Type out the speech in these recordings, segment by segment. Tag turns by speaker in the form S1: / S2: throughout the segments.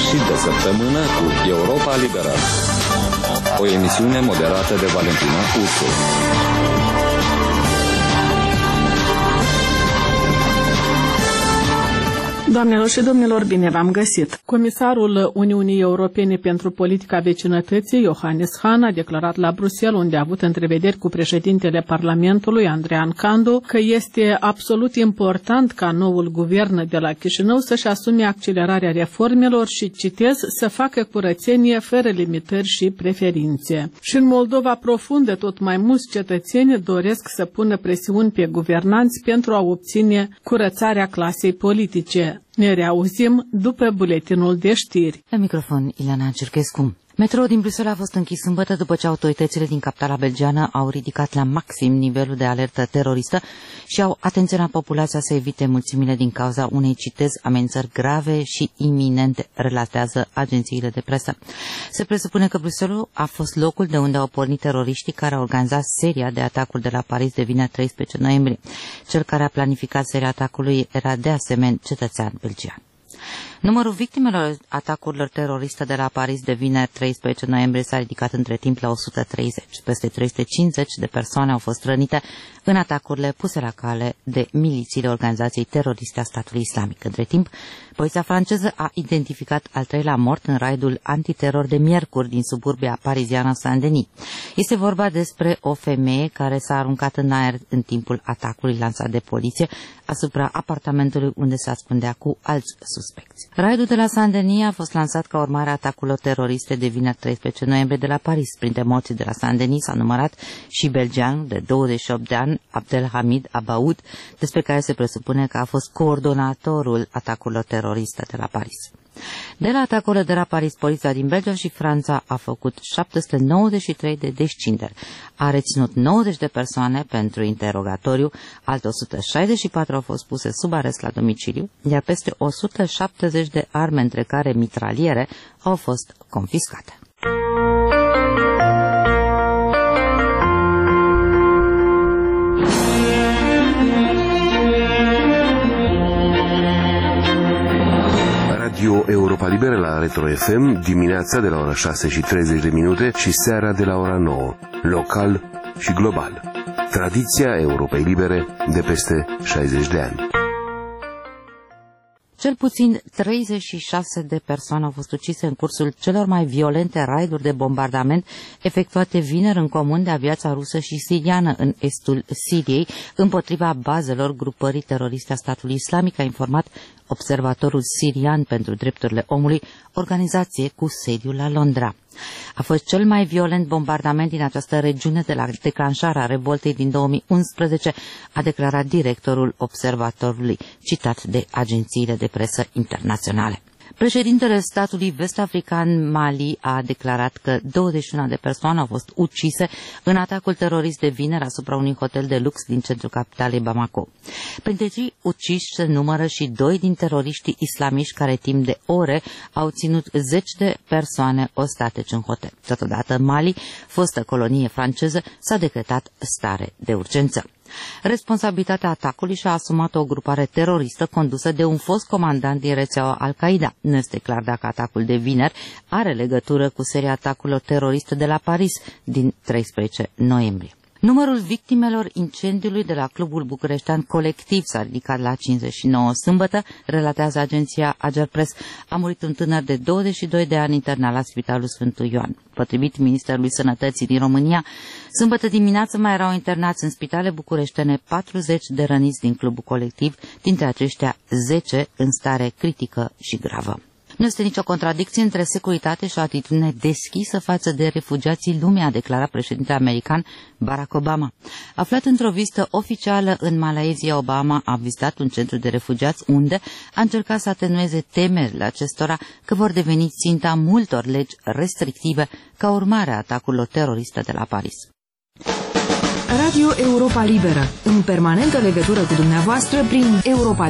S1: sfârșit de săptămână cu Europa Liberă. O emisiune moderată de Valentina Ursu.
S2: Doamnelor și domnilor, bine v-am găsit! Comisarul Uniunii Europene pentru Politica Vecinătății, Johannes Hahn, a declarat la Bruxelles, unde a avut întrevederi cu președintele Parlamentului, Andrean Candu, că este absolut important ca noul guvern de la Chișinău să-și asume accelerarea reformelor și, citez, să facă curățenie fără limitări și preferințe. Și în Moldova profundă, tot mai mulți cetățeni doresc să pună presiuni pe guvernanți pentru a obține curățarea clasei politice. Ne reauzim după buletinul de știri.
S3: La microfon, Ileana Cerchescu. Metroul din Bruxelles a fost închis sâmbătă după ce autoritățile din capitala belgiană au ridicat la maxim nivelul de alertă teroristă și au atenționat populația să evite mulțimile din cauza unei, citez, amenințări grave și iminente, relatează agențiile de presă. Se presupune că Bruxelles a fost locul de unde au pornit teroriștii care au organizat seria de atacuri de la Paris de vineri 13 noiembrie. Cel care a planificat seria atacului era de asemenea cetățean belgian. Numărul victimelor atacurilor teroriste de la Paris de vineri 13 noiembrie s-a ridicat între timp la 130. Peste 350 de persoane au fost rănite în atacurile puse la cale de milițiile organizației teroriste a statului islamic. Între timp, poliția franceză a identificat al treilea mort în raidul antiteror de miercuri din suburbia pariziană Saint-Denis. Este vorba despre o femeie care s-a aruncat în aer în timpul atacului lansat de poliție asupra apartamentului unde se ascundea cu alți suspecți. Raidul de la Saint-Denis a fost lansat ca urmare a atacurilor teroriste de vineri 13 noiembrie de la Paris. Printre morții de la Saint-Denis s-a numărat și belgianul de 28 de ani, Abdelhamid Abaoud, despre care se presupune că a fost coordonatorul atacurilor teroriste de la Paris. De la atacurile de la Paris, poliția din Belgia și Franța a făcut 793 de descinderi. A reținut 90 de persoane pentru interogatoriu, alte 164 au fost puse sub arest la domiciliu, iar peste 170 de arme, între care mitraliere, au fost confiscate.
S4: Radio Europa Liberă la Retro FM, dimineața de la ora 6:30 și seara de la ora 9, local și global. Tradiția Europei Libere de peste 60 de ani.
S3: Cel puțin 36 de persoane au fost ucise în cursul celor mai violente raiduri de bombardament efectuate vineri în comun de aviația rusă și siriană în estul Siriei împotriva bazelor grupării teroriste a statului islamic, a informat Observatorul Sirian pentru Drepturile Omului, organizație cu sediul la Londra. A fost cel mai violent bombardament din această regiune de la declanșarea revoltei din 2011, a declarat directorul observatorului, citat de agențiile de presă internaționale. Președintele statului vest-african Mali a declarat că 21 de persoane au fost ucise în atacul terorist de vineri asupra unui hotel de lux din centrul capitalei Bamako. Printre cei uciși se numără și 2 din teroriștii islamiști care timp de ore au ținut 10 de persoane ostateci în hotel. Totodată Mali, fostă colonie franceză, s-a decretat stare de urgență. Responsabilitatea atacului și-a asumat o grupare teroristă condusă de un fost comandant din rețeaua Al-Qaeda. Nu este clar dacă atacul de vineri are legătură cu seria atacurilor teroriste de la Paris din 13 noiembrie. Numărul victimelor incendiului de la clubul bucureștean Colectiv s-a ridicat la 59 sâmbătă, relatează agenția Agerpres. A murit un tânăr de 22 de ani internat la Spitalul Sfântul Ioan. Potrivit Ministerului Sănătății din România, sâmbătă dimineață mai erau internați în spitale bucureștene 40 de răniți din clubul Colectiv, dintre aceștia 10 în stare critică și gravă. Nu este nicio contradicție între securitate și o atitudine deschisă față de refugiații lumii, a declarat președintele american Barack Obama. Aflat într-o vizită oficială în Malaysia, Obama a vizitat un centru de refugiați unde a încercat să atenueze temerile acestora că vor deveni ținta multor legi restrictive ca urmare a atacurilor teroriste de la Paris.
S5: Radio Europa Liberă, în permanentă legătură cu dumneavoastră prin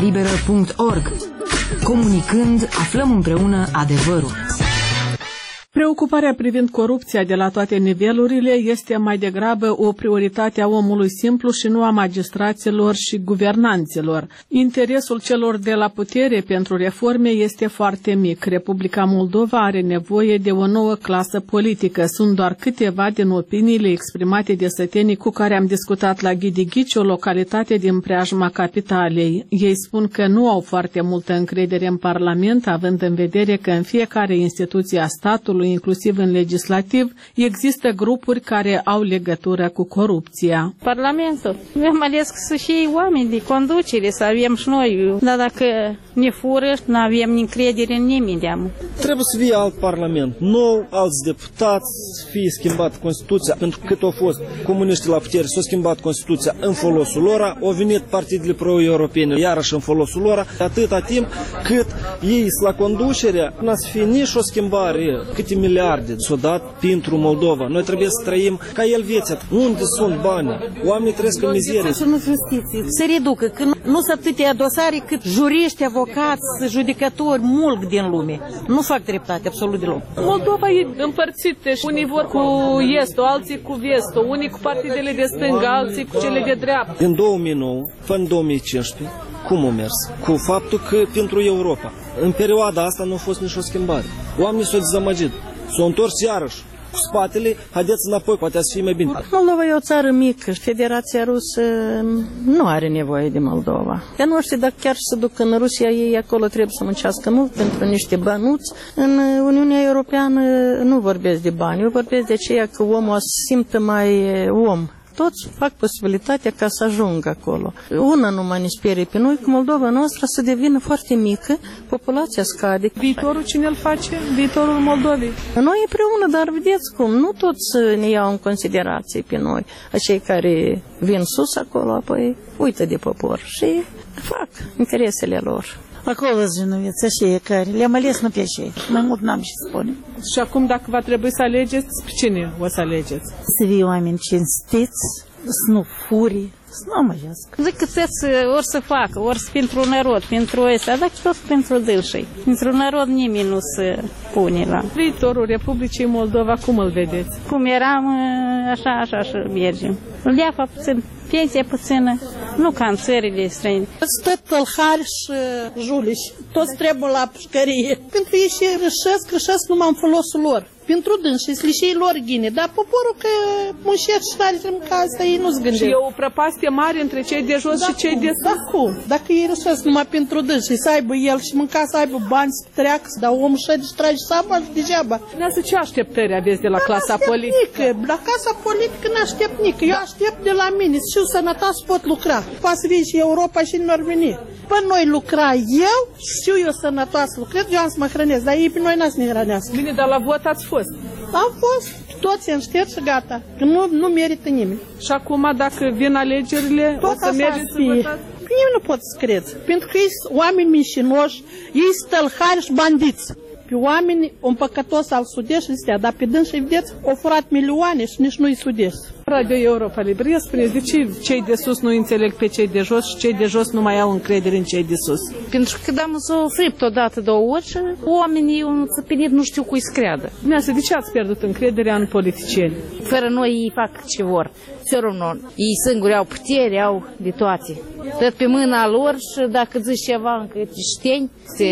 S5: europalibera.org. Comunicând, aflăm împreună adevărul.
S2: Preocuparea privind corupția de la toate nivelurile este mai degrabă o prioritate a omului simplu și nu a magistraților și guvernanților. Interesul celor de la putere pentru reforme este foarte mic. Republica Moldova are nevoie de o nouă clasă politică. Sunt doar câteva din opiniile exprimate de sătenii cu care am discutat la Ghidighici, o localitate din preajma capitalei. Ei spun că nu au foarte multă încredere în Parlament, având în vedere că în fiecare instituție a statului, inclusiv în legislativ, există grupuri care au legătură cu corupția.
S6: Parlamentul. Am ales să fie oameni de conducere, să avem și noi. Dar dacă ne fură, nu avem încredere în nimeni.
S7: Trebuie să fie alt Parlament, nou, alți deputați, să fie schimbat Constituția. Pentru că cât au fost comuniștii la putere, s-a schimbat Constituția în folosul lor, au venit partidele pro-europene iarăși în folosul lor, atâta timp cât ei la conducere, nu să fie nici o schimbare. Câte miliarde s-au dat pentru Moldova. Noi trebuie să trăim ca Elveția. Unde sunt bani? Oamenii trăiesc în mizerie.
S8: Și nu justiție. Se reducă, că nu sunt atâtea dosare cât juriști, avocați, judecători, mulg din lume. Nu fac dreptate, absolut deloc.
S2: Moldova e împărțită. Unii vor cu estul, alții cu vestul, unii cu partidele de stânga, alții cu cele de dreapta.
S7: Din 2009 până 2015, cum a mers? Cu faptul că pentru Europa, în perioada asta nu a fost nicio schimbare. Oamenii s-au dezamăgit. S-au întors iarăși cu spatele, haideți înapoi, poate să fie mai bine.
S8: Moldova e o țară mică și Federația Rusă nu are nevoie de Moldova. Ea nu știu dacă chiar să ducă în Rusia, ei acolo trebuie să muncească mult pentru niște bănuți. În Uniunea Europeană nu vorbesc de bani, eu vorbesc de aceea că omul se simte mai om. Toți fac posibilitatea ca să ajungă acolo. Una nu mă ne sperie pe noi, că Moldova noastră să devină foarte mică, populația scade.
S2: Viitorul cine îl face? Viitorul Moldovei.
S8: Noi împreună, dar vedeți cum, nu toți ne iau în considerație pe noi, acei care vin sus acolo, apoi uită de popor și fac interesele lor.
S9: Acolo sunt genoveți, așa care le-am ales nu pe cei. Mai mult n-am ce spune.
S2: Și acum dacă va trebui să alegeți, pe cine o să alegeți?
S9: Să fie oameni cinstiți, să nu furi, să nu amăgească.
S6: Zic că ori să facă, ori să pentru narod, pentru ăsta, dar tot pentru dânsii. Pentru narod nimeni nu se pune la.
S2: Viitorul Republicii Moldova, cum îl vedeți?
S6: Cum eram, așa și mergem. Leafa puțin, pensia puțină, nu ca în țările străine.
S9: Tot tălhari și juliși, toți trebuie la pușcărie. Pentru ei și rășesc numai în folosul lor. Pentru dânsi, să le și lor ghine, dar poporul că mușer și tare să mânca, asta ei nu-ți gândesc.
S2: Și e o prăpastie mare între cei de jos și cei de sus.
S9: Da, cum? Dacă ei rășesc numai pentru dânsi, să aibă el și mânca, să aibă bani, să treacă, să dau omul și își trage sapa și degeaba.
S2: Ce așteptări aveți de la clasa politică?
S9: La clasa politică nu aștept nică. Eu aștept de la mine, să știu sănătos, să pot lucra. Poate să vin și Europa și nu ar veni. Până noi lucra eu, știu eu sănătoasă, lucrez, eu am să mă hrănesc, dar ei pe noi n-ați ne hrănească.
S2: Bine, dar la vot ați fost?
S9: Am fost, toți în ștert și gata, că nu merită nimeni.
S2: Și acum, dacă vin alegerile,
S9: tot
S2: o să mergeți să votați?
S9: Nimeni nu pot să crezi, pentru că ei sunt oameni mincinoși, ei sunt tălhari și bandiți. Pe oameni, un păcătos al sudești ăstea, dar pe dânsii, vedeți, au furat milioane și nici nu-i sudești.
S2: Radio Europa Liberă, spuneți, de ce cei de sus nu înțeleg pe cei de jos și cei de jos nu mai au încredere în cei de sus?
S6: Pentru că am sofrit odată, două ori și oamenii un țăpinit nu știu cui să creadă.
S2: Neasă, de ce ați pierdut încrederea în politicieni?
S6: Fără noi ei fac ce vor. Ei singuri au putere, au de toate. Tot pe mâna lor și dacă zici ceva încă șteni,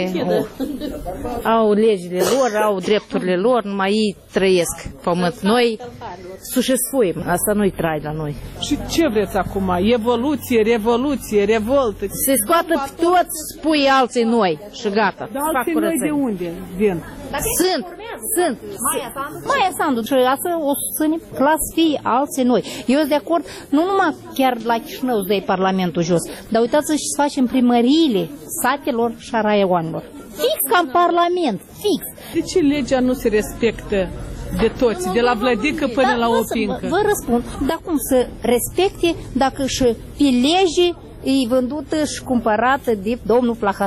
S6: au legile lor, au drepturile lor, numai ei trăiesc pământ. Noi sușesfuim, asta nu-i trai la noi.
S2: Și ce vreți acum? Evoluție, revoluție, revoltă?
S6: Se scoată pe toți, spui alții noi și gata.
S2: Dar alții noi de unde vin?
S6: Sunt. Maia Sandu și asta o susținem, las fie alții noi. Eu sunt de acord, nu numai chiar la Chișinău să dai Parlamentul jos, dar uitați-vă și să facem primăriile satelor și a raioanelor. Fix ca în Parlament, fix.
S2: De ce legea nu se respectă de toți, de la Vlădică până la Opincă?
S6: Vă răspund, dar cum să respecte dacă și pe lege e vândută și cumpărată de domnul Plahatniuc?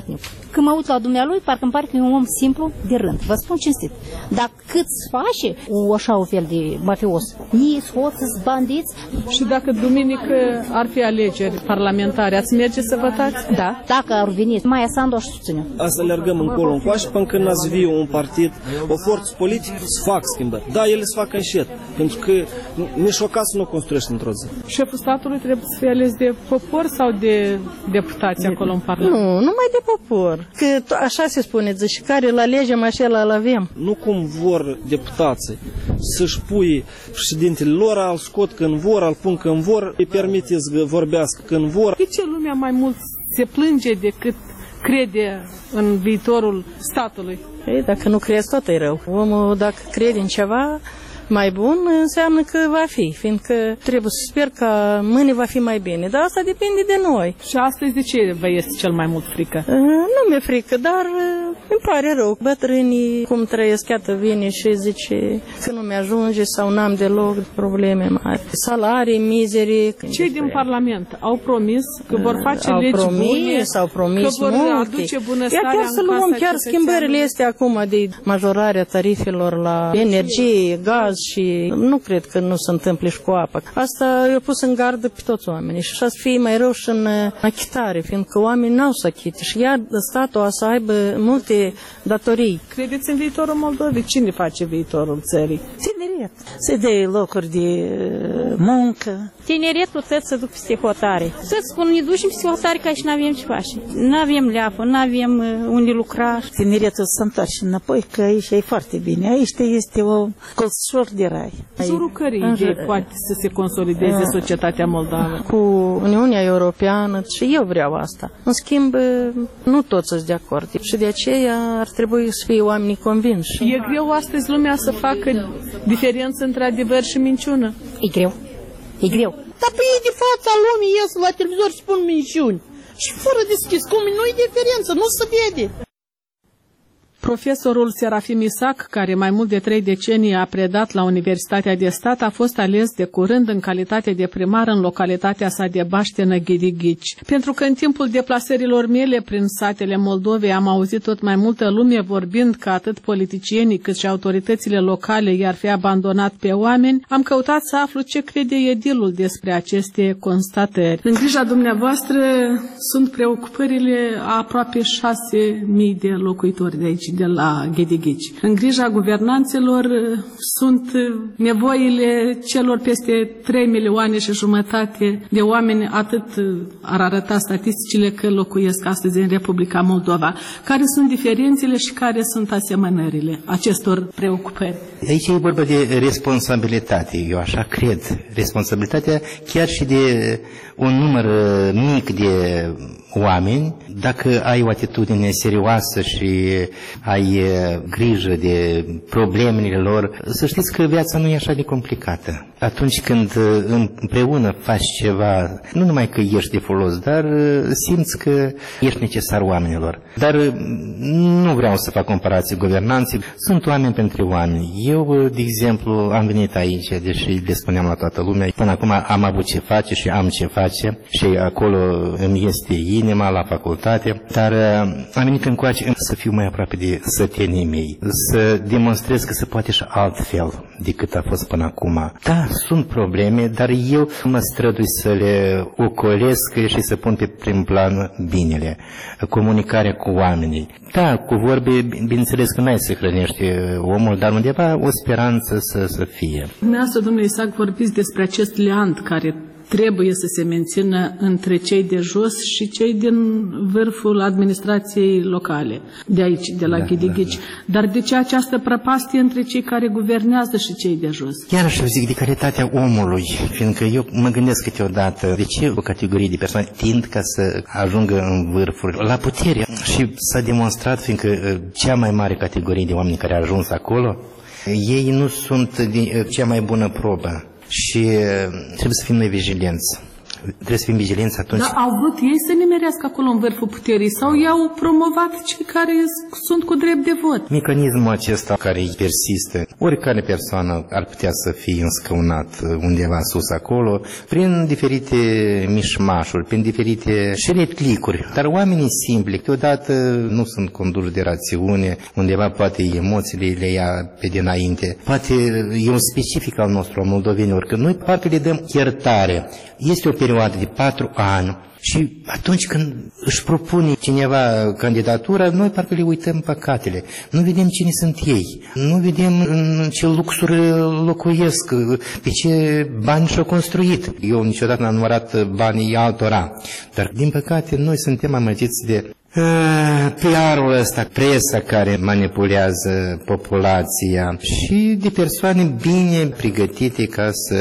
S6: Când mă uit la dumnealui, parcă îmi pare că e un om simplu de rând. Vă spun cinstit. Dar cât face așa un fel de mafios? Ei, hoți, bandiți.
S2: Și dacă duminică ar fi alegeri parlamentare, ați merge să votați?
S6: Da. Dacă ar veni Maia Sandu, aș susține.
S7: Asta alergăm încolo încoace până când ați vii un partid, o forță politică, să fac schimbări. Da, ele se fac încet, pentru că nici o casă nu construiește într-o zi.
S2: Șeful statului trebuie să fie ales de popor sau de deputați acolo în Parlament?
S8: Nu, numai de popor. Că așa se spune, și care îl alegem, așa îl avem.
S7: Nu cum vor deputații să-și pui președintele lor, îl scot când vor, îl pun când vor, îi permite să vorbească când vor.
S2: De ce lumea mai mult se plânge decât crede în viitorul statului?
S8: Ei, dacă nu crezi, tot e rău. Omul, dacă crede în ceva mai bun, înseamnă că va fi, fiindcă trebuie să sper că mâine va fi mai bine. Dar asta depinde de noi.
S2: Și astăzi de ce vă este cel mai mult frică?
S8: Nu mi-e frică, dar îmi pare rău. Bătrânii, cum trăiesc, iată, vine și zice că nu mi-ajunge sau n-am deloc probleme mari. Salarii, mizerii.
S2: Cei din Parlament au promis că vor face legi bune,
S8: au promis
S2: că vor
S8: multe.
S2: aduce bunăstarea
S8: chiar să luăm chiar schimbările astea acum de majorarea tarifelor la energie, gaz și nu cred că nu se întâmple și cu apă. Asta i-a pus în gardă pe toți oamenii și așa să fie mai rău și în achitare, fiindcă oamenii n-au să achite și iar statul să aibă multe datorii.
S2: Credeți în viitorul Moldovei? Cine face viitorul țării?
S8: Tineret. Să dea locuri de muncă.
S10: Tineretul trebuie să duc peste hotare. Să spun, ne ducem peste hotare ca și n-avem ce face. N-avem leafă, n-avem unde lucra.
S11: Tineretul să întoarce înapoi, că aici e foarte bine. Aici este o colțușor de rai.
S2: În jurul cărei idei poate să se consolideze societatea moldavă?
S8: Cu Uniunea Europeană și eu vreau asta. În schimb, nu toți sunt de acord. Și de aceea ar trebui să fie oamenii convinși.
S2: E greu astăzi lumea să facă diferență între adevăr și minciună?
S6: E greu. E greu.
S9: Dar pe ei de fața lumii ies la televizor și spun minciuni. Și fără deschis, cum nu-i diferență, nu se vede.
S2: Profesorul Serafim Isac, care mai mult de 3 decenii a predat la Universitatea de Stat, a fost ales de curând în calitate de primar în localitatea sa de Baștenă, Ghidighici. Pentru că în timpul deplasărilor mele prin satele Moldovei am auzit tot mai multă lume vorbind că atât politicienii cât și autoritățile locale i-ar fi abandonat pe oameni, am căutat să aflu ce crede edilul despre aceste constatări. În grija dumneavoastră sunt preocupările a aproape 6.000 de locuitori de aici, de la Ghidighici. În grija guvernanților sunt nevoile celor peste 3 milioane și jumătate de oameni, atât ar arăta statisticile că locuiesc astăzi în Republica Moldova. Care sunt diferențele și care sunt asemănările acestor preocupări?
S12: Aici e vorba de responsabilitate, eu așa cred. Responsabilitatea chiar și de un număr mic de oameni, dacă ai o atitudine serioasă și ai grijă de problemele lor, să știți că viața nu e așa de complicată. Atunci când împreună faci ceva, nu numai că ești de folos, dar simți că ești necesar oamenilor. Dar nu vreau să fac comparații guvernanții, sunt oameni pentru oameni. Eu, de exemplu, am venit aici, deși le spuneam la toată lumea, până acum am avut ce face și am ce face și acolo îmi este inima la facultate, dar am venit încoace să fiu mai aproape de sătenii mei, să demonstrez că se poate și altfel decât a fost până acum. Da, sunt probleme, dar eu mă strădui să le ocolesc și să pun pe prim plan binele, comunicarea cu oamenii. Da, cu vorbe, bineînțeles că n-ai să hrănești omul, dar undeva o speranță să fie.
S2: Dumneavoastră, domnule Isac, vorbiți despre acest leant care trebuie să se mențină între cei de jos și cei din vârful administrației locale, de aici, de la Ghidighici. Dar de ce această prăpastie între cei care guvernează și cei de jos?
S12: Chiar și zic de calitatea omului, fiindcă eu mă gândesc câteodată de ce o categorie de persoane tind ca să ajungă în vârfuri la putere. Și s-a demonstrat, fiindcă cea mai mare categorie de oameni care a ajuns acolo, ei nu sunt cea mai bună probă. Și trebuie să fim noi vigilenți. Trebuie să fim vigilenți atunci.
S2: Dar au vrut ei să nimerească acolo în vârful puterii sau i-au promovat cei care sunt cu drept de vot?
S12: Mecanismul acesta care persistă, oricare persoană ar putea să fie înscăunat undeva sus acolo, prin diferite mișmașuri, prin diferite șeretlicuri. Dar oamenii simpli, câteodată nu sunt conduși de rațiune, undeva poate emoțiile le ia pe dinainte. Poate e un specific al nostru, al moldovenilor, că noi parcă le dăm iertare. Este o perioadă de 4 ani și atunci când își propune cineva candidatura, noi parcă le uităm păcatele. Nu vedem cine sunt ei, nu vedem în ce luxuri locuiesc, pe ce bani și-au construit. Eu niciodată n-am numărat banii altora, dar din păcate noi suntem amăgiți de PR-ul ăsta, presa care manipulează populația și de persoane bine pregătite ca să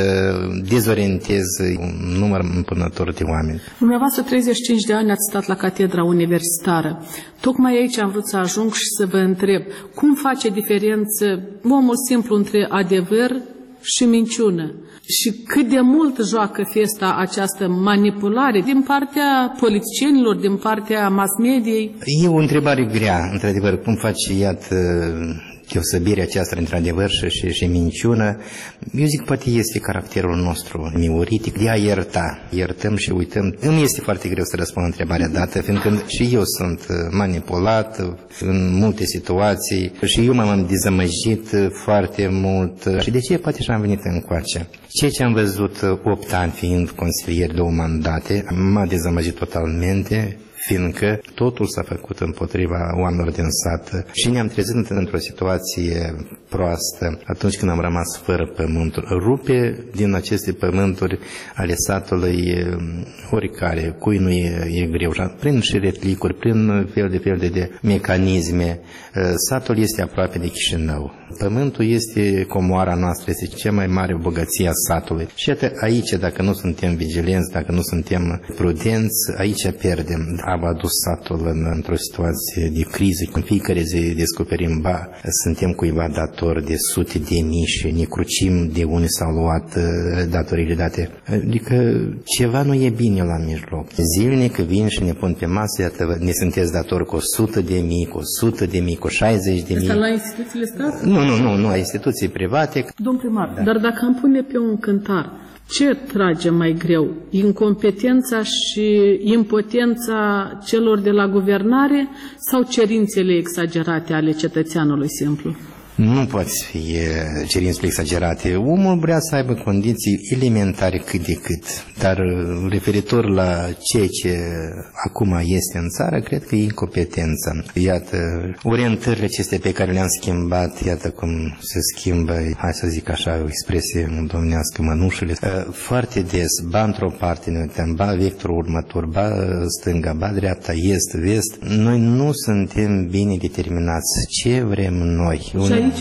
S12: dezorienteze un număr împânător de oameni.
S2: Dumneavoastră 35 de ani ați stat la catedra universitară. Tocmai aici am vrut să ajung și să vă întreb cum face diferență omul simplu între adevăr și minciună? Și cât de mult joacă festa această manipulare din partea politicienilor, din partea mass-mediei?
S12: E o întrebare grea, într-adevăr, cum face, iată, deosebirea aceasta între adevăr și minciună. Eu zic, poate este caracterul nostru mioritic de a ierta. Iertăm și uităm. Îmi este foarte greu să răspund întrebarea dată, fiindcă și eu sunt manipulat în multe situații și eu m-am dezamăgit foarte mult. Și de ce? Poate și am venit încoace. Ceea ce am văzut 8 ani fiind consilier 2 mandate m-a dezamăgit totalmente, fiindcă totul s-a făcut împotriva oamenilor din sat și ne-am trezit într-o situație proastă atunci când am rămas fără pământuri. Rupe din aceste pământuri ale satului oricare, cui nu e greu, prin șeretlicuri, prin fel de mecanisme. Satul este aproape de Chișinău. Pământul este comoara noastră, este cea mai mare bogăție a satului. Și iată, aici, dacă nu suntem vigilenți, dacă nu suntem prudenți, aici pierdem. Am adus satul într-o situație de criză. În fiecare zi descoperim, suntem cuiva datori de sute de mii și ne crucim de unde s-au luat datorile date. Adică ceva nu e bine la mijloc. Zilnic vin și ne pun pe masă, iată, ne sunteți datori cu 100 de mii, cu 100 de mii, cu 60 de mii.
S2: Asta la instituțiile statului?
S12: Nu, instituții private.
S2: Domn primar, dar dacă am pune pe un cântar, ce trage mai greu? Incompetența și impotența celor de la guvernare sau cerințele exagerate ale cetățeanului simplu?
S12: Nu poate fi cerințele exagerate. Omul vrea să aibă condiții elementare cât de cât, dar referitor la ceea ce acum este în țară, cred că e incompetența. Iată, orientările acestea pe care le-am schimbat, iată cum se schimbă, hai să zic așa, o expresie domnească, mănușile. Foarte des, ba într-o parte ne uităm, ba vectorul următor, ba stânga, ba dreapta, est, vest. Noi nu suntem bine determinați ce vrem noi.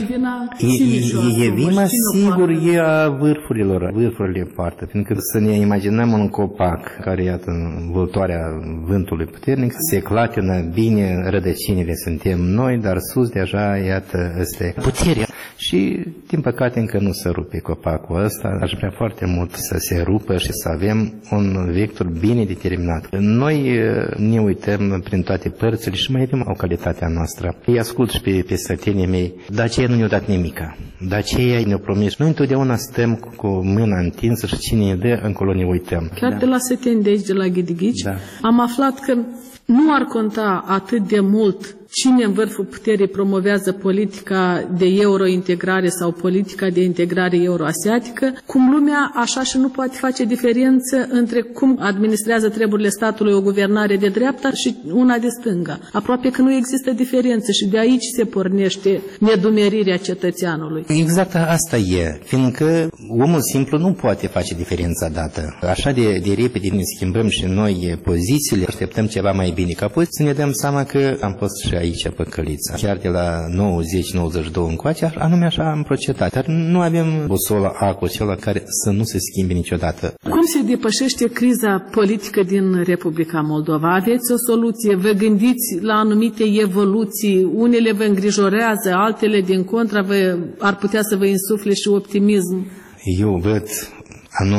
S12: E vina, sigur, e a vârfurile poartă, fiindcă să ne imaginăm un copac care, iată, în vâltoarea vântului puternic, se clatină bine, rădăcinile suntem noi, dar sus deja, iată, este puterea. Și, din păcate, încă nu se rupe copacul ăsta. Aș vrea foarte mult să se rupă și să avem un vector bine determinat. Noi ne uităm prin toate părțile și mai avem o calitate a noastră. Îi ascult și pe sătenii mei, dar aceia nu ne-au dat nimica. Dar aceia ne-au promis. Noi întotdeauna stăm cu mâna întinsă și cine ne dă, încolo ne uităm.
S2: Chiar de la săteni de aici, de la Ghidighici, am aflat că nu ar conta atât de mult cine în vârful puterii promovează politica de eurointegrare sau politica de integrare euroasiatică, cum lumea așa și nu poate face diferență între cum administrează treburile statului o guvernare de dreapta și una de stânga. Aproape că nu există diferență și de aici se pornește nedumerirea cetățeanului.
S12: Exact asta e, fiindcă omul simplu nu poate face diferența dată. Așa de repede ne schimbăm și noi pozițiile, așteptăm ceva mai bine, ca apoi să ne dăm seama că am fost și aici pe călița. Chiar de la 90-92 încoace, anume așa am procedat. Dar nu avem busola acolo care să nu se schimbe niciodată.
S2: Cum se depășește criza politică din Republica Moldova? Aveți o soluție? Vă gândiți la anumite evoluții? Unele vă îngrijorează, altele din contra ar putea să vă insufle și optimism?
S12: Eu văd anume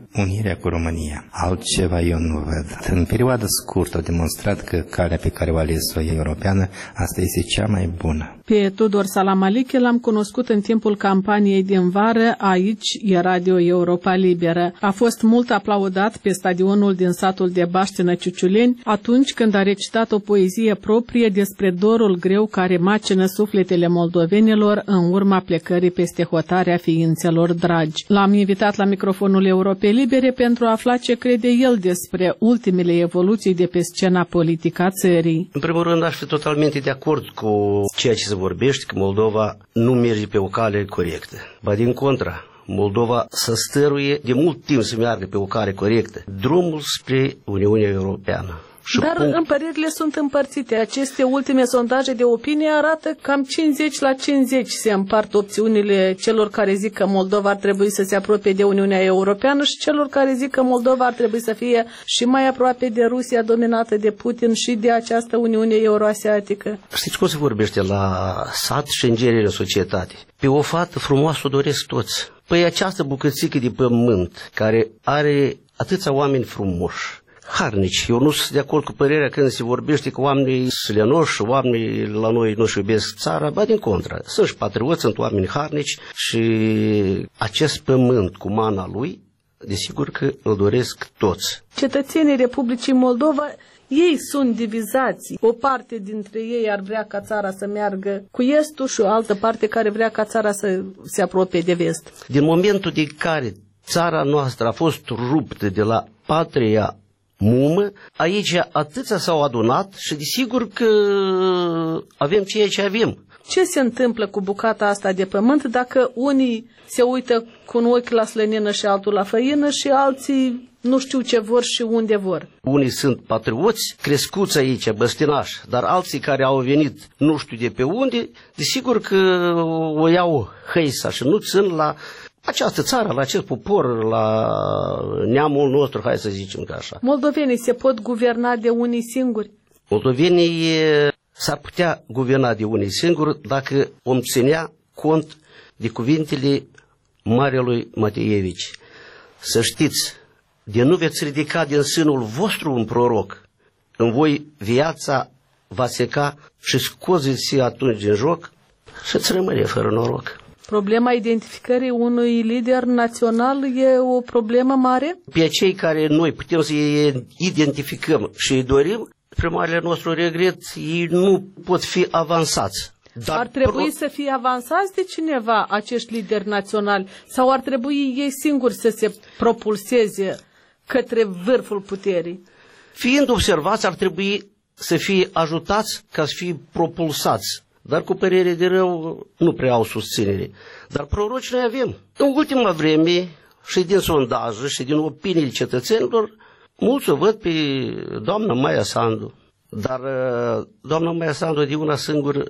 S12: unirea cu România. Altceva eu nu văd. În perioadă scurtă au demonstrat că calea pe care o ales-o europeană, asta este cea mai bună.
S2: Pe Tudor Salamaliche l-am cunoscut în timpul campaniei din vară, aici e Radio Europa Liberă. A fost mult aplaudat pe stadionul din satul de Baștină Ciuciuleni atunci când a recitat o poezie proprie despre dorul greu care macină sufletele moldovenilor în urma plecării peste hotarea ființelor dragi. L-am invitat la microfonul Europei Libere pentru a afla ce crede el despre ultimele evoluții de pe scena politică a țării.
S13: În primul rând, aș fi totalmente de acord cu ceea ce se vorbește, că Moldova nu merge pe o cale corectă. Ba din contra, Moldova se stăruie de mult timp să meargă pe o cale corectă, drumul spre Uniunea Europeană.
S2: Dar părerile sunt împărțite. Aceste ultime sondaje de opinie arată cam 50-50 se împart opțiunile celor care zic că Moldova ar trebui să se apropie de Uniunea Europeană și celor care zic că Moldova ar trebui să fie și mai aproape de Rusia dominată de Putin și de această Uniune Euroasiatică.
S13: Știți cum se vorbește la sat și în genere în societate? Pe o fată frumoasă o doresc toți. Păi această bucățică de pământ care are atâția oameni frumoși, harnici. Eu nu sunt de acord cu părerea când se vorbește că oamenii sunt lenoși, oamenii la noi nu-și iubesc țara, ba din contră. Sunt și patrioți, sunt oameni harnici și acest pământ cu mana lui, desigur că îl doresc toți.
S2: Cetățenii Republicii Moldova, ei sunt divizați. O parte dintre ei ar vrea ca țara să meargă cu estul și o altă parte care vrea ca țara să se apropie de vest.
S13: Din momentul din care țara noastră a fost ruptă de la patria mumă, aici atâția s-au adunat și desigur că avem ceea ce avem.
S2: Ce se întâmplă cu bucata asta de pământ dacă unii se uită cu un ochi la slănină și altul la făină și alții nu știu ce vor și unde vor?
S13: Unii sunt patrioți, crescuți aici, băstinași, dar alții care au venit nu știu de pe unde, desigur că o iau hăisa și nu țin la această țară, la acest popor, la neamul nostru, hai să zicem că așa.
S2: Moldovenii se pot guverna de unii singuri?
S13: Moldovenii s-ar putea guverna de unii singuri dacă om ținea cont de cuvintele Marelui Mateevici. Să știți, de nu veți ridica din sânul vostru un proroc, în voi viața va seca și scoziți atunci din joc și îți rămâne fără noroc.
S2: Problema identificării unui lider național e o problemă mare?
S13: Pe cei care noi putem să identificăm și îi dorim, pe marele nostru regret, ei nu pot fi avansați.
S2: Dar ar trebui să fie avansați de cineva acești lideri naționali sau ar trebui ei singuri să se propulseze către vârful puterii?
S13: Fiind observați, ar trebui să fie ajutați ca să fie propulsați. Dar cu părere de rău nu prea au susținere. Dar proroci noi avem. În ultima vreme și din sondaje și din opiniile cetățenilor, mulți o văd pe doamna Maia Sandu. Dar doamna Maia Sandu de una singură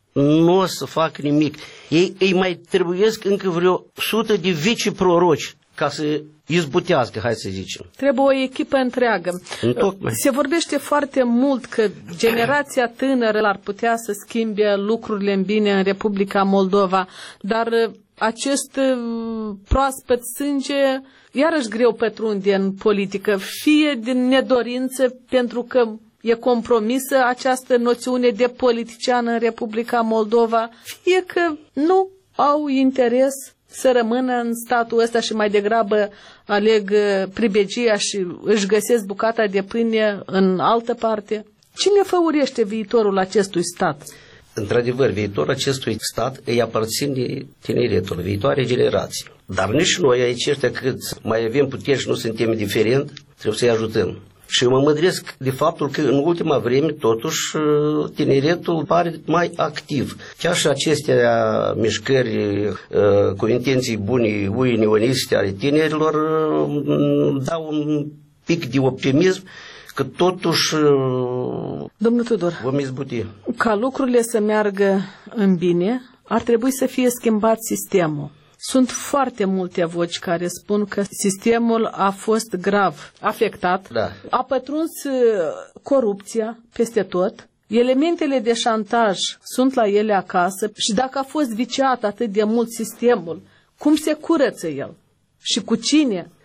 S13: nu o să facă nimic. Ei îi mai trebuiesc încă vreo 100 de viceproroci ca să izbutească, hai să zicem.
S2: Trebuie o echipă întreagă. Se vorbește foarte mult că generația tânără ar putea să schimbe lucrurile în bine în Republica Moldova, dar acest proaspăt sânge iarăși greu pătrunde în politică, fie din nedorință pentru că e compromisă această noțiune de politician în Republica Moldova, fie că nu au interes să rămână în statul ăsta și mai degrabă aleg pribegia și își găsesc bucata de pâine în altă parte. Cine făurește viitorul acestui stat?
S13: Într-adevăr, viitorul acestui stat îi aparține tineretul, viitoare generații. Dar nici noi aici, ăștia cât mai avem puteri și nu suntem indiferent, trebuie să-i ajutăm. Și mă mândresc de faptul că în ultima vreme, totuși, tineretul pare mai activ. Chiar și acestea mișcări cu intenții bune, unioniste ale tinerilor, dau un pic de optimism că totuși
S2: Domnul Tudor,
S13: vom izbuti.
S2: Ca lucrurile să meargă în bine, ar trebui să fie schimbat sistemul. Sunt foarte multe voci care spun că sistemul a fost grav afectat, a pătruns corupția peste tot, elementele de șantaj sunt la ele acasă și dacă a fost viciat atât de mult sistemul, cum se curăță el? Și cu cine?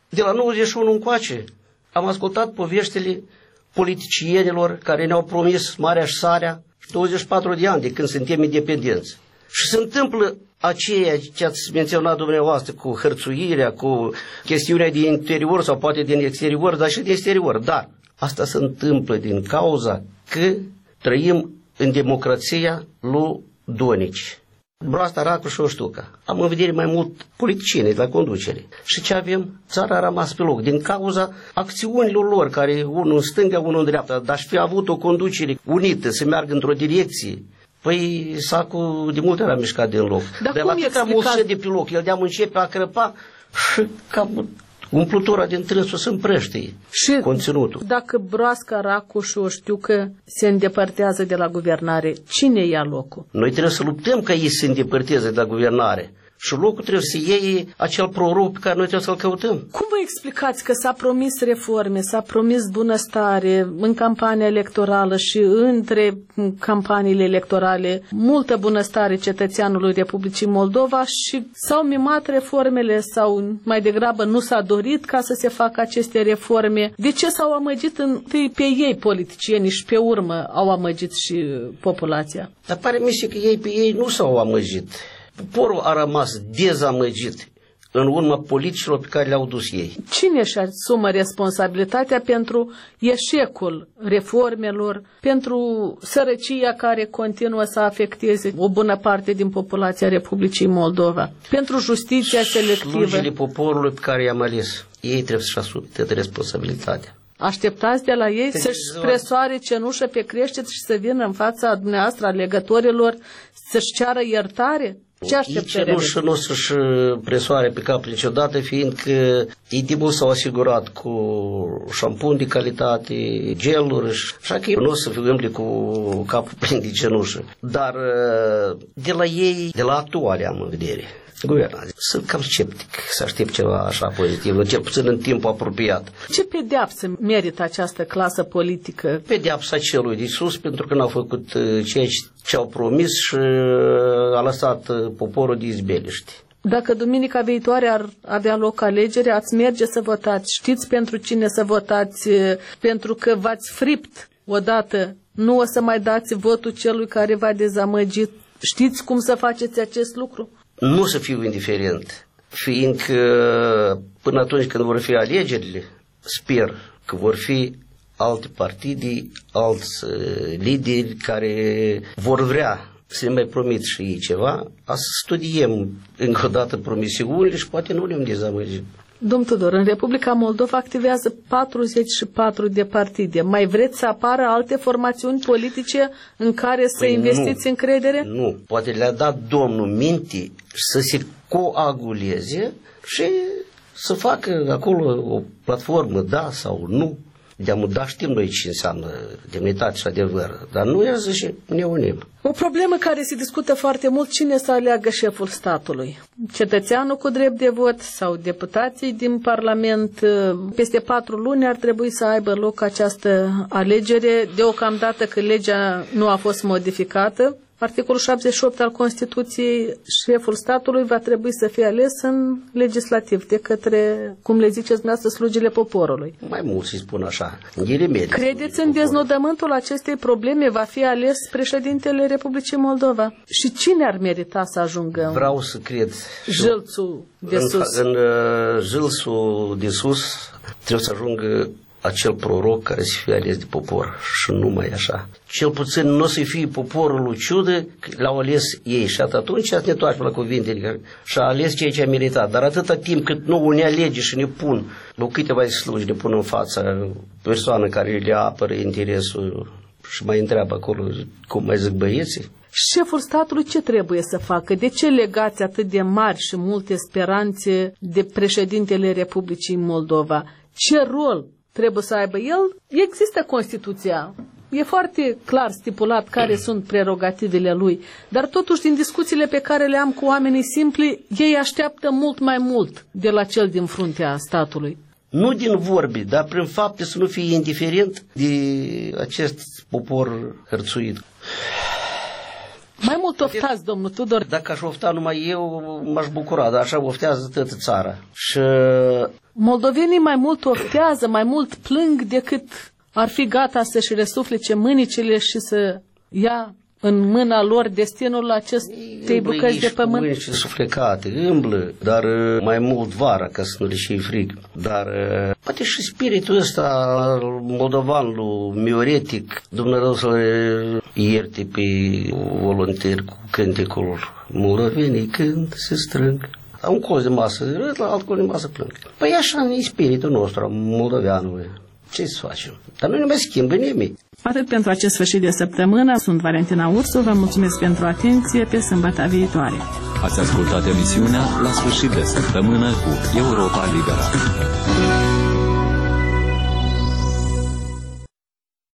S13: De la 91 încoace am ascultat poveștile politicienilor care ne-au promis Marea și Sarea 24 de ani de când suntem independenți. Și se întâmplă aceea ce ați menționat dumneavoastră cu hărțuirea, cu chestiunea din interior sau poate din exterior, dar și din exterior. Dar asta se întâmplă din cauza că trăim în democrația lui Donici. Broasta, Racu și Oștuca. Am în vedere mai mult politicieni la conducere. Și ce avem? Țara a rămas pe loc. Din cauza acțiunilor lor, care unul în stânga, unul în dreapta, dar și fi avut o conducere unită, să meargă într-o direcție. Păi sacul de multe ori a mișcat din loc.
S2: Dar
S13: la atâta mult de pe loc, el de-am începe a crăpa și cam umplutura din trânsul se împrăște și conținutul.
S2: Dacă Broasca, Racu și Oștiucă se îndepărtează de la guvernare, cine ia locul?
S13: Noi trebuie să luptăm ca ei să se îndepărteze de la guvernare. Și locul trebuie să iei acel proroc pe care noi trebuie să-l căutăm.
S2: Cum vă explicați că s-a promis reforme, s-a promis bunăstare în campania electorală și între campaniile electorale, multă bunăstare cetățeanului Republicii Moldova și s-au mimat reformele sau mai degrabă nu s-a dorit ca să se facă aceste reforme? De ce s-au amăgit întâi pe ei politicienii și pe urmă au amăgit și populația?
S13: Dar pare mi se că ei pe ei nu s-au amăgit. Poporul a rămas dezamăgit în urma politicilor pe care le-au dus ei.
S2: Cine își asumă responsabilitatea pentru eșecul reformelor, pentru sărăcia care continuă să afecteze o bună parte din populația Republicii Moldova, pentru justiția selectivă?
S13: Slujile poporului pe care i-am ales, ei trebuie să-și asume responsabilitatea.
S2: Așteptați de la ei să-și presoare cenușă pe creștet și să vină în fața dumneavoastră alegătorilor să-și ceară iertare? Ce așteptări?
S13: Nici nu să-și presoare pe cap niciodată, fiindcă ei de mult s-au asigurat cu șampun de calitate, geluri, așa că nu o să umble cu capul plin de cenușă. Dar de la ei, de la actuale am în vedere, guvernanții, sunt cam sceptic să aștept ceva așa pozitiv, cel puțin în timpul apropiat.
S2: Ce pedeapsă merită această clasă politică?
S13: Pedeapsa celui de sus, pentru că n-au făcut ceea ce au promis și a lăsat poporul de izbeliște.
S2: Dacă duminica viitoare ar avea loc alegeri, ați merge să votați. Știți pentru cine să votați? Pentru că v-ați fript odată. Nu o să mai dați votul celui care v-a dezamăgit. Știți cum să faceți acest lucru?
S13: Nu să fiu indiferent, fiindcă până atunci când vor fi alegerile, sper că vor fi alte partide, alți lideri care vor vrea să ne mai promit și ei ceva, să studiem încă o dată promisiunile și poate nu le-am dezamăgit.
S2: Domnul Tudor, în Republica Moldova activează 44 de partide. Mai vreți să apară alte formațiuni politice în care să investiți încredere?
S13: Nu, poate le-a dat Domnul minte să se coaguleze și să facă acolo o platformă, da sau nu. Da, știm noi ce înseamnă demnitate și adevăr, dar nu ia și ne unim.
S2: O problemă care se discută foarte mult, cine să aleagă șeful statului? Cetățeanul cu drept de vot sau deputații din Parlament? Peste 4 luni ar trebui să aibă loc această alegere, deocamdată că legea nu a fost modificată. Articolul 78 al Constituției, șeful statului va trebui să fie ales în legislativ de către, cum le ziceți dumneavoastră, slugile poporului.
S13: Mai mult să-i spun așa, ghilimele.
S2: Credeți în deznodământul acestei probleme? Va fi ales președintele Republicii Moldova? Și cine ar merita să ajungă?
S13: Vreau să cred.
S2: Jâlțul de sus.
S13: În jâlțul de sus trebuie să ajungă acel proroc care să fie ales de popor și numai așa. Cel puțin nu o să fie poporul lui ciudă, l-au ales ei și atunci ne întoarcem la cuvintele și a ales ceea ce a meritat. Dar atâta timp cât nu ne alege și ne pun, la câteva sluji ne pun în fața persoană care le apără interesul și mai întreabă acolo cum mai zic băieții.
S2: Șeful statului ce trebuie să facă? De ce legați atât de mari și multe speranțe de președintele Republicii Moldova? Ce rol trebuie să aibă el? Există Constituția. E foarte clar stipulat care sunt prerogativele lui. Dar totuși, din discuțiile pe care le am cu oamenii simpli, ei așteaptă mult mai mult de la cel din fruntea statului.
S13: Nu din vorbe, dar prin fapte să nu fie indiferent de acest popor hărțuit.
S2: Mai mult oftați, domnul Tudor.
S13: Dacă aș ofta numai eu, m-aș bucura, dar așa oftează toată țara. Și
S2: moldovenii mai mult oftează, mai mult plâng decât ar fi gata să-și răsuflece mânicile și să ia în mâna lor destinul acestei bucăți de pământ.
S13: Mâini suflecate, îmblă, dar mai mult vara, ca să nu le și frig. Dar poate și spiritul ăsta moldovan, lui Mioretic, Dumnezeu să le ierte pe voluntari cu cântecul moldovenii când se strâng. La un colț de masă râd, la alt colț de masă plâng. Păi așa e spiritul nostru, moldoveanului. Ce să facem? Dar nu ne mai schimbă nimic.
S2: Atât pentru acest sfârșit de săptămână. Sunt Valentina Ursu, vă mulțumesc pentru atenție, pe sâmbătă viitoare.
S1: Ați ascultat emisiunea La sfârșit de săptămână cu Europa Liberă.